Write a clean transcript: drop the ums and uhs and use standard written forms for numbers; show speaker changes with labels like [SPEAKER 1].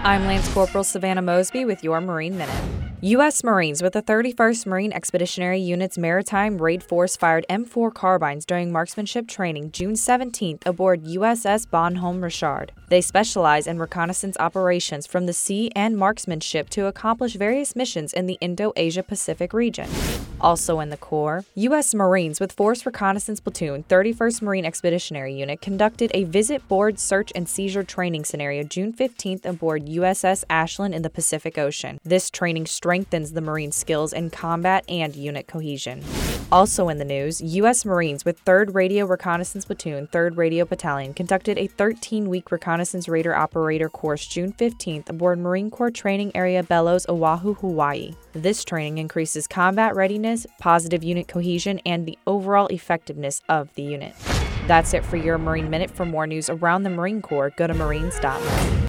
[SPEAKER 1] I'm Lance Corporal Savannah Mosby with your Marine Minute. U.S. Marines with the 31st Marine Expeditionary Unit's Maritime Raid Force fired M4 carbines during marksmanship training June 17th aboard USS Bonhomme Richard. They specialize in reconnaissance operations from the sea and marksmanship to accomplish various missions in the Indo-Asia-Pacific region. Also in the Corps, U.S. Marines with Force Reconnaissance Platoon 31st Marine Expeditionary Unit conducted a visit board search and seizure training scenario June 15th aboard USS Ashland in the Pacific Ocean. This training strengthens the Marine skills in combat and unit cohesion. Also in the news, U.S. Marines with 3rd Radio Reconnaissance Platoon 3rd Radio Battalion conducted a 13-week reconnaissance radar operator course June 15th aboard Marine Corps Training Area Bellows, Oahu, Hawaii. This training increases combat readiness, positive unit cohesion, and the overall effectiveness of the unit. That's it for your Marine Minute. For more news around the Marine Corps, go to marines.net.